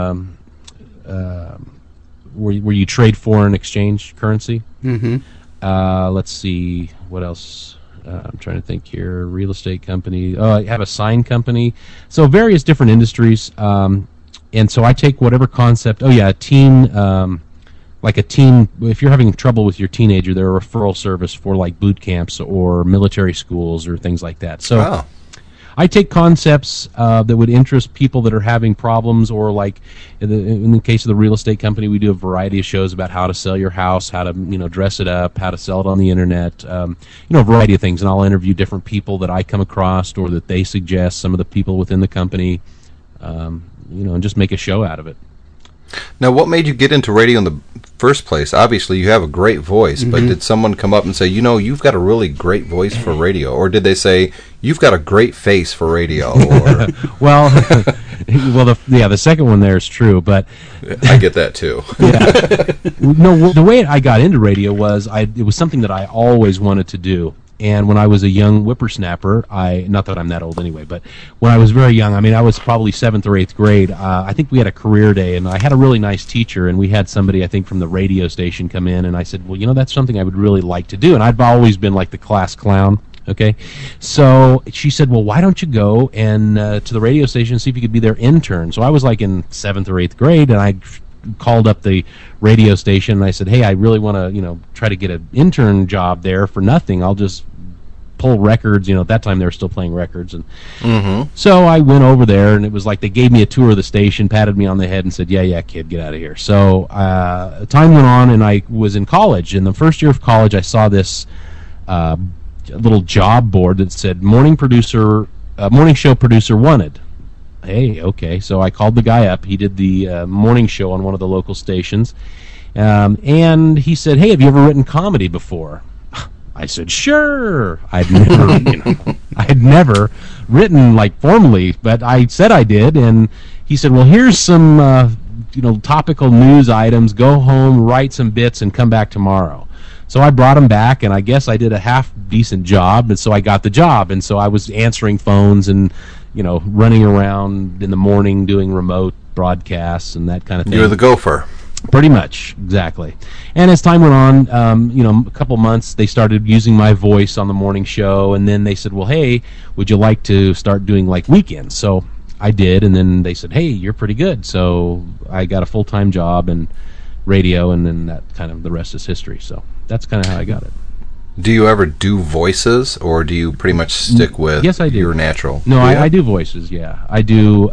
[SPEAKER 4] where you trade foreign exchange currency.
[SPEAKER 2] Mm-hmm.
[SPEAKER 4] Let's see what else. I'm trying to think here. Real estate company. I have a sign company. So various different industries. And so I take whatever concept. A teen, like a teen. If you're having trouble with your teenager, they're a referral service for like boot camps or military schools or things like that. So I take concepts that would interest people that are having problems, or like in the case of the real estate company, we do a variety of shows about how to sell your house, how to dress it up, how to sell it on the internet, a variety of things. And I'll interview different people that I come across or that they suggest, some of the people within the company. And just make a show out of it.
[SPEAKER 1] Now, what made you get into radio in the first place? Obviously, you have a great voice, but did someone come up and say, you've got a really great voice for radio? Or did they say, you've got a great face for radio? Or
[SPEAKER 4] the second one there is true, but
[SPEAKER 1] I get that too.
[SPEAKER 4] No, the way I got into radio was it was something that I always wanted to do. And when I was a young whippersnapper, not that I'm that old anyway, but when I was very young, I was probably 7th or 8th grade, I think we had a career day, and I had a really nice teacher, and we had somebody, I think, from the radio station come in, and I said, well, that's something I would really like to do. And I've always been like the class clown, okay? So she said, well, why don't you go and to the radio station and see if you could be their intern? So I was like in 7th or 8th grade, and I called up the radio station, and I said, hey, I really want to, try to get an intern job there for nothing. I'll just pull records. At that time they were still playing records, and so I went over there, and it was like they gave me a tour of the station, patted me on the head, and said, yeah, kid, get out of here. So time went on, and I was in college. In the first year of college, I saw this little job board that said morning show producer wanted. Hey, okay. So I called the guy up. He did the morning show on one of the local stations, and he said, hey, have you ever written comedy before? I said, sure. I had never written like formally, but I said I did. And he said, well, here's some, topical news items. Go home, write some bits, and come back tomorrow. So I brought him back, and I guess I did a half decent job, and so I got the job. And so I was answering phones and, running around in the morning doing remote broadcasts and that kind of thing.
[SPEAKER 1] You're the gopher.
[SPEAKER 4] Pretty much, exactly. And as time went on, a couple months, they started using my voice on the morning show, and then they said, well, hey, would you like to start doing, like, weekends? So I did, and then they said, hey, you're pretty good. So I got a full-time job in radio, and then that kind of, the rest is history. So that's kind of how I got it.
[SPEAKER 1] Do you ever do voices, or do you pretty much stick with
[SPEAKER 4] yes, I do.
[SPEAKER 1] Your natural?
[SPEAKER 4] No, I do voices, yeah. I do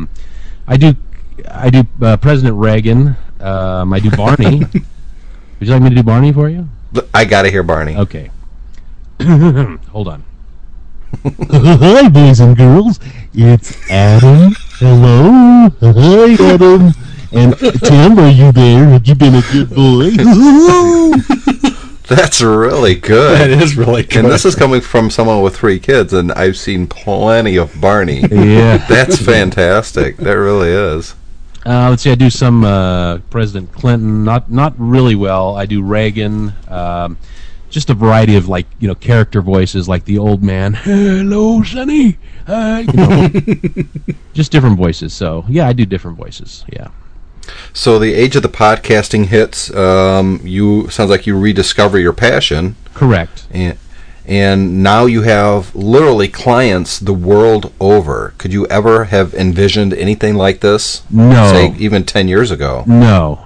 [SPEAKER 4] President Reagan. I do Barney. Would you like me to do Barney for you?
[SPEAKER 1] I gotta hear Barney.
[SPEAKER 4] Okay. Hold on. Hi, boys and girls. It's Adam. Hello. Hi, Adam. And Tim, are you there? Have you been a good boy?
[SPEAKER 1] That's really good.
[SPEAKER 2] That is really good.
[SPEAKER 1] And this is coming from someone with 3 kids, and I've seen plenty of Barney.
[SPEAKER 4] Yeah.
[SPEAKER 1] That's fantastic. That really is.
[SPEAKER 4] Let's see. I do some President Clinton, not really well. I do Reagan, just a variety of character voices, like the old man, hello, Sonny, just different voices. So yeah, I do different voices. Yeah.
[SPEAKER 1] So the age of the podcasting hits. You sounds like you rediscover your passion.
[SPEAKER 4] Correct.
[SPEAKER 1] And now you have literally clients the world over. Could you ever have envisioned anything like this?
[SPEAKER 4] No.
[SPEAKER 1] Say even 10 years ago.
[SPEAKER 4] No.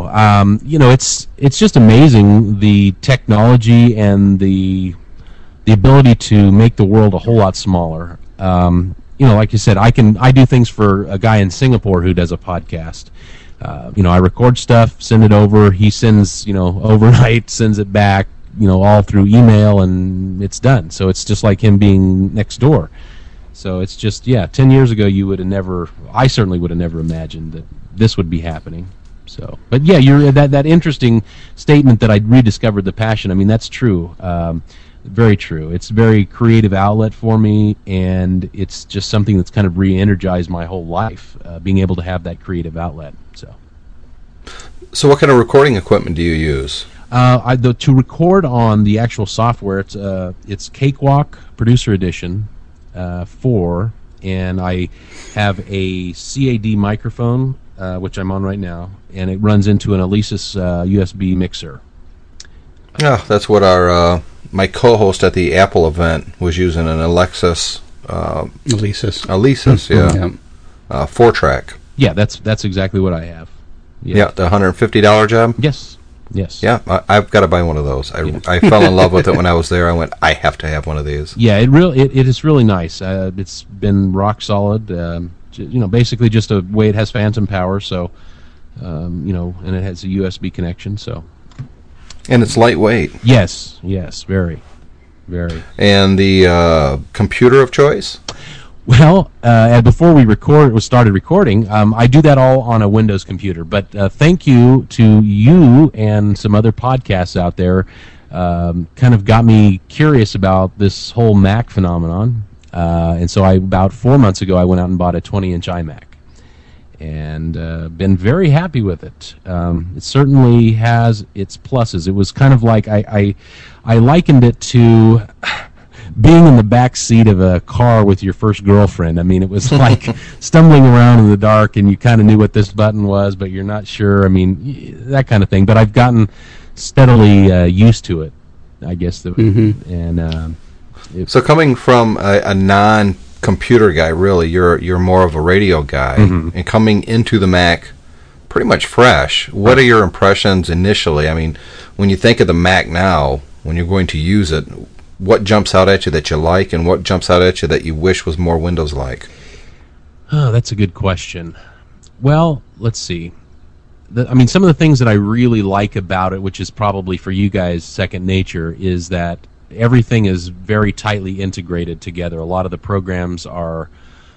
[SPEAKER 4] It's just amazing, the technology and the ability to make the world a whole lot smaller. Like you said, I do things for a guy in Singapore who does a podcast. I record stuff, send it over. He sends, overnight, sends it back. All through email, and it's done. So it's just like him being next door. So it's just, 10 years ago I certainly would have never imagined that this would be happening. So, but you're that interesting statement that I rediscovered the passion. I mean, that's true. Very true. It's a very creative outlet for me, and it's just something that's kind of re-energized my whole life, being able to have that creative outlet. So
[SPEAKER 1] what kind of recording equipment do you use?
[SPEAKER 4] To record on the actual software, it's Cakewalk Producer Edition 4, and I have a CAD microphone, which I'm on right now, and it runs into an Alesis USB mixer.
[SPEAKER 1] Yeah, that's what my co-host at the Apple event was using, an Alesis. Alesis, yeah. 4-track.
[SPEAKER 4] Yeah, that's exactly what I have.
[SPEAKER 1] Yeah, the $150 job?
[SPEAKER 4] Yes.
[SPEAKER 1] Yeah, I've got to buy one of those. I fell in love with it when I was there. I went, I have to have one of these.
[SPEAKER 4] Yeah, it is really nice. It's been rock solid. Basically just a way it has phantom power. So, and it has a USB connection. So,
[SPEAKER 1] and it's lightweight.
[SPEAKER 4] Yes, very, very.
[SPEAKER 1] And the computer of choice?
[SPEAKER 4] Well, before we started recording, I do that all on a Windows computer. But thank you to you and some other podcasts out there, kind of got me curious about this whole Mac phenomenon. And so about 4 months ago, I went out and bought a 20-inch iMac, and been very happy with it. It certainly has its pluses. It was kind of like I likened it to being in the back seat of a car with your first girlfriend. I mean, it was like stumbling around in the dark, and you kind of knew what this button was, but you're not sure. I mean, that kind of thing. But I've gotten steadily used to it, I guess.
[SPEAKER 1] So coming from a non-computer guy, really, you're more of a radio guy, and coming into the Mac pretty much fresh. What are your impressions initially? I mean, when you think of the Mac now, when you're going to use it, what jumps out at you that you like, and what jumps out at you that you wish was more Windows-like?
[SPEAKER 4] Oh, that's a good question. Well, let's see. Some of the things that I really like about it, which is probably for you guys second nature, is that everything is very tightly integrated together. A lot of the programs are,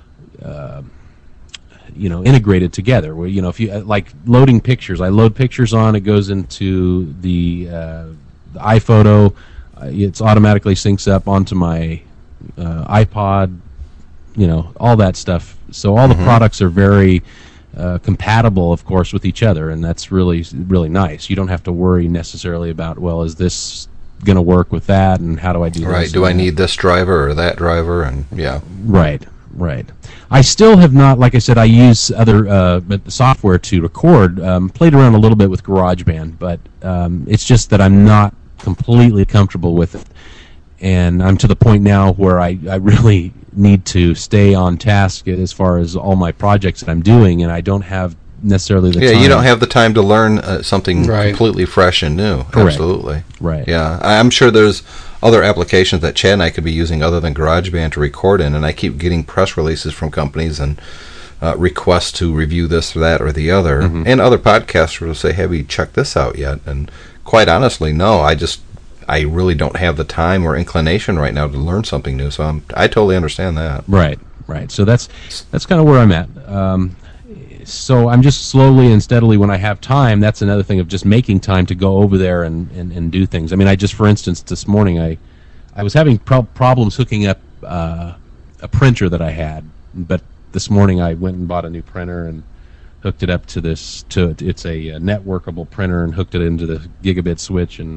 [SPEAKER 4] integrated together. Where, if you like loading pictures, I load pictures on, it goes into the iPhoto. It's automatically syncs up onto my iPod, all that stuff. So all the products are very compatible, of course, with each other, and that's really, really nice. You don't have to worry necessarily about, well, is this going to work with that, and how do I do this?
[SPEAKER 1] Right, do I need this driver or that driver, and yeah.
[SPEAKER 4] Right. I still have not, like I said, I use other software to record, played around a little bit with GarageBand, but it's just that I'm not completely comfortable with it, and I'm to the point now where I really need to stay on task as far as all my projects that I'm doing, and I don't have necessarily the time.
[SPEAKER 1] You don't have the time to learn something completely fresh and new.
[SPEAKER 4] Correct.
[SPEAKER 1] Absolutely.
[SPEAKER 4] Right.
[SPEAKER 1] Yeah, I'm sure there's other applications that Chad and I could be using other than GarageBand to record in, and I keep getting press releases from companies and requests to review this or that or the other, and other podcasters will say, have you checked this out yet? And quite honestly, no. I really don't have the time or inclination right now to learn something new. So I totally understand that.
[SPEAKER 4] Right. So that's kind of where I'm at. So I'm just slowly and steadily, when I have time, that's another thing of just making time to go over there and do things. I mean, for instance, this morning I was having problems hooking up a printer that I had, but this morning I went and bought a new printer and hooked it up to it's a networkable printer, and hooked it into the gigabit switch, and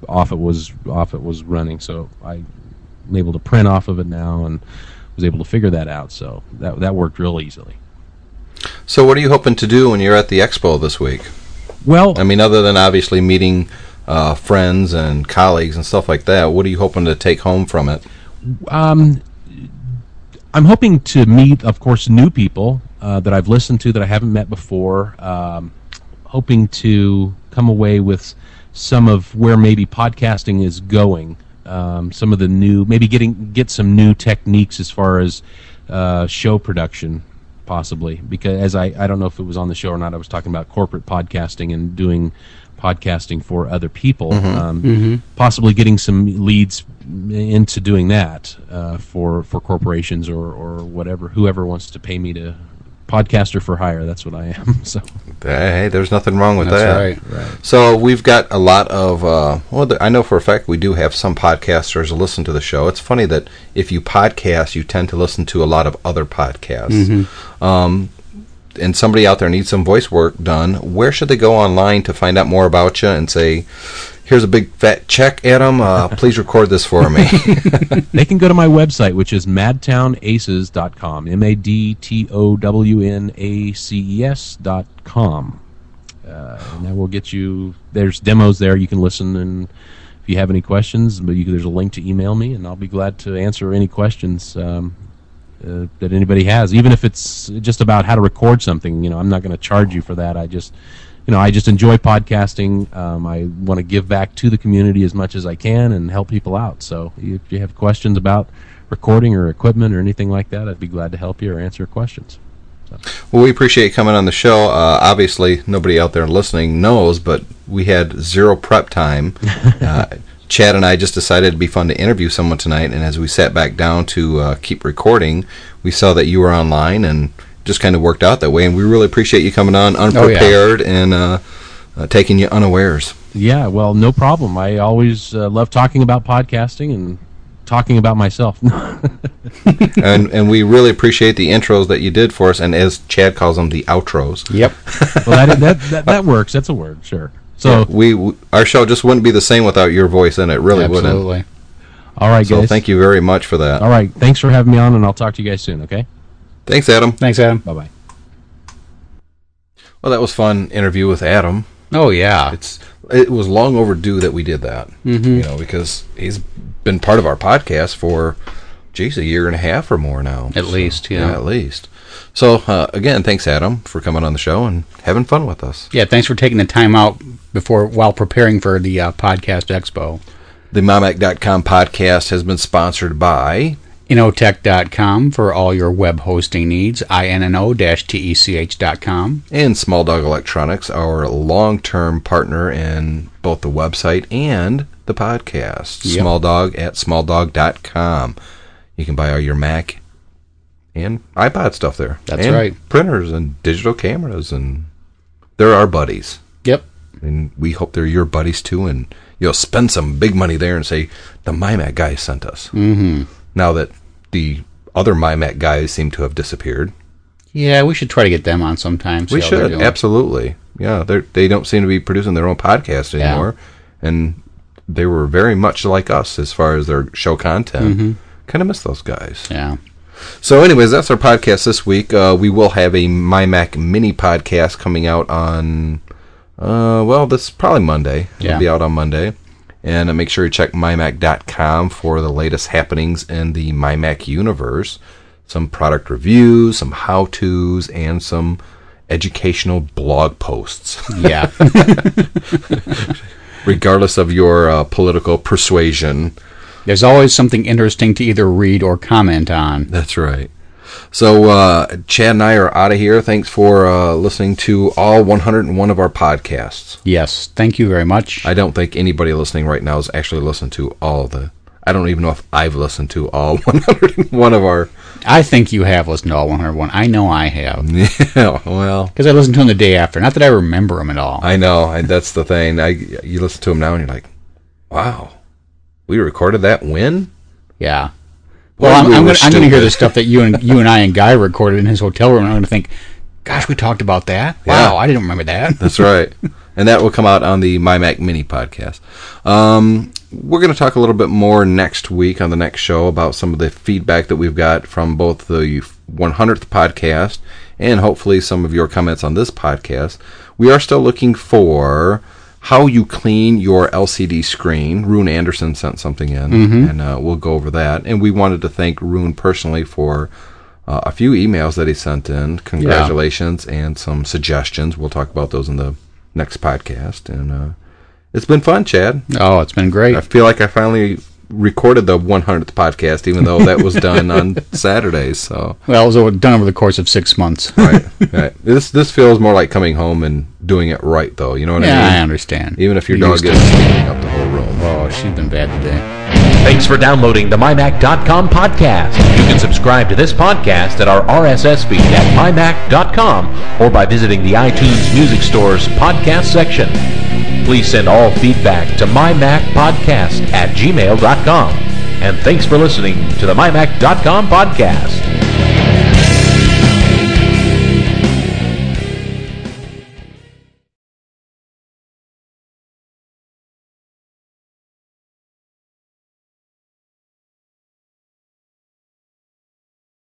[SPEAKER 4] off it was running. So I'm able to print off of it now and was able to figure that out. So that worked real easily.
[SPEAKER 1] So what are you hoping to do when you're at the expo this week?
[SPEAKER 4] Well,
[SPEAKER 1] I mean, other than obviously meeting friends and colleagues and stuff like that, what are you hoping to take home from it?
[SPEAKER 4] I'm hoping to meet, of course, new people that I've listened to that I haven't met before. Hoping to come away with some of where maybe podcasting is going. Some of the new, maybe get some new techniques as far as show production, possibly. Because as I don't know if it was on the show or not, I was talking about corporate podcasting and doing podcasting for other people. Possibly getting some leads into doing that for corporations or whatever, whoever wants to pay me to podcaster for hire. That's what I am. So
[SPEAKER 1] hey, there's nothing wrong with that.
[SPEAKER 2] That's right.
[SPEAKER 1] So we've got a lot of I know for a fact we do have some podcasters who listen to the show. It's funny that if you podcast, you tend to listen to a lot of other podcasts. And somebody out there needs some voice work done. Where should they go online to find out more about you and say, here's a big fat check, Adam, please record this for me?
[SPEAKER 4] They can go to my website, which is madtownaces.com, madtownaces.com. And that will get you, there's demos there, you can listen, and if you have any questions, there's a link to email me, and I'll be glad to answer any questions that anybody has, even if it's just about how to record something. I'm not going to charge you for that. I just enjoy podcasting. I want to give back to the community as much as I can and help people out. So if you have questions about recording or equipment or anything like that, I'd be glad to help you or answer questions. So.
[SPEAKER 1] Well, we appreciate you coming on the show. Obviously, nobody out there listening knows, but we had zero prep time. Chad and I just decided it'd be fun to interview someone tonight, and as we sat back down to keep recording, we saw that you were online and just kind of worked out that way, and we really appreciate you coming on unprepared and taking you unawares.
[SPEAKER 4] Yeah, well, no problem. I always love talking about podcasting and talking about myself.
[SPEAKER 1] and we really appreciate the intros that you did for us, and as Chad calls them, the outros.
[SPEAKER 2] Yep.
[SPEAKER 4] Well, that works. That's a word, sure. So
[SPEAKER 1] yeah, our show just wouldn't be the same without your voice in it. Really wouldn't.
[SPEAKER 2] Absolutely.
[SPEAKER 4] All right, guys.
[SPEAKER 1] So thank you very much for that.
[SPEAKER 4] All right. Thanks for having me on, and I'll talk to you guys soon, okay?
[SPEAKER 1] Thanks, Adam.
[SPEAKER 2] Thanks, Adam.
[SPEAKER 4] Bye-bye.
[SPEAKER 1] Well, that was fun interview with Adam.
[SPEAKER 2] Oh, yeah.
[SPEAKER 1] It was long overdue that we did that. Because he's been part of our podcast for, a year and a half or more now.
[SPEAKER 2] At least.
[SPEAKER 1] At least. So, again, thanks, Adam, for coming on the show and having fun with us.
[SPEAKER 2] Yeah, thanks for taking the time out while preparing for the Podcast Expo.
[SPEAKER 1] The MyMac.com podcast has been sponsored by
[SPEAKER 2] Innotech.com for all your web hosting needs, INNO-TECH.com.
[SPEAKER 1] And Small Dog Electronics, our long-term partner in both the website and the podcast.
[SPEAKER 2] Yep.
[SPEAKER 1] Small Dog at smalldog.com. You can buy all your Mac and iPod stuff there.
[SPEAKER 2] That's
[SPEAKER 1] and
[SPEAKER 2] right.
[SPEAKER 1] Printers and digital cameras, and they're our buddies.
[SPEAKER 2] Yep.
[SPEAKER 1] And we hope they're your buddies too, and you'll spend some big money there and say, the MyMac guys sent us.
[SPEAKER 2] Mm-hmm.
[SPEAKER 1] Now that the other MyMac guys seem to have disappeared.
[SPEAKER 2] Yeah, we should try to get them on sometime.
[SPEAKER 1] We should, absolutely. Yeah, they don't seem to be producing their own podcast anymore, and they were very much like us as far as their show content.
[SPEAKER 2] Mm-hmm.
[SPEAKER 1] Kind of miss those guys.
[SPEAKER 2] Yeah.
[SPEAKER 1] So anyways, that's our podcast this week. We will have a MyMac mini podcast coming out on, this is probably Monday. It'll be out on Monday. And make sure you check MyMac.com for the latest happenings in the MyMac universe. Some product reviews, some how-tos, and some educational blog posts.
[SPEAKER 2] Yeah.
[SPEAKER 1] Regardless of your political persuasion.
[SPEAKER 2] There's always something interesting to either read or comment on.
[SPEAKER 1] That's right. So, Chad and I are out of here. Thanks for listening to all 101 of our podcasts.
[SPEAKER 2] Yes, thank you very much.
[SPEAKER 1] I don't think anybody listening right now has actually listened to all I don't even know if I've listened to all 101 of our...
[SPEAKER 2] I think you have listened to all 101. I know I have.
[SPEAKER 1] Yeah, well...
[SPEAKER 2] Because I listened to them the day after. Not that I remember them at all.
[SPEAKER 1] I know, that's the thing. You listen to them now and you're like, wow, we recorded that when?
[SPEAKER 2] Yeah. Well, I'm going to hear the stuff that you and I and Guy recorded in his hotel room, and I'm going to think, gosh, we talked about that? Wow, I didn't remember that.
[SPEAKER 1] That's right. And that will come out on the MyMac Mini podcast. We're going to talk a little bit more next week on the next show about some of the feedback that we've got from both the 100th podcast and hopefully some of your comments on this podcast. We are still looking for how you clean your LCD screen. Rune Anderson sent something in, and we'll go over that. And we wanted to thank Rune personally for a few emails that he sent in. Congratulations and some suggestions. We'll talk about those in the next podcast. And it's been fun, Chad.
[SPEAKER 2] Oh, it's been great.
[SPEAKER 1] I feel like I finally recorded the 100th podcast, even though that was done on Saturdays. So
[SPEAKER 2] Well, it was done over the course of 6 months.
[SPEAKER 1] right. This feels more like coming home and doing it right, though. You know what I mean?
[SPEAKER 2] Yeah, I understand.
[SPEAKER 1] Even if your
[SPEAKER 2] You're
[SPEAKER 1] dog
[SPEAKER 2] used to
[SPEAKER 1] is
[SPEAKER 2] it.
[SPEAKER 1] cleaning up the whole room.
[SPEAKER 2] Oh, she's been bad today.
[SPEAKER 3] Thanks for downloading the MyMac.com podcast. You can subscribe to this podcast at our RSS feed at MyMac.com or by visiting the iTunes Music Store's podcast section. Please send all feedback to MyMacPodcast@gmail.com. And thanks for listening to the MyMac.com podcast.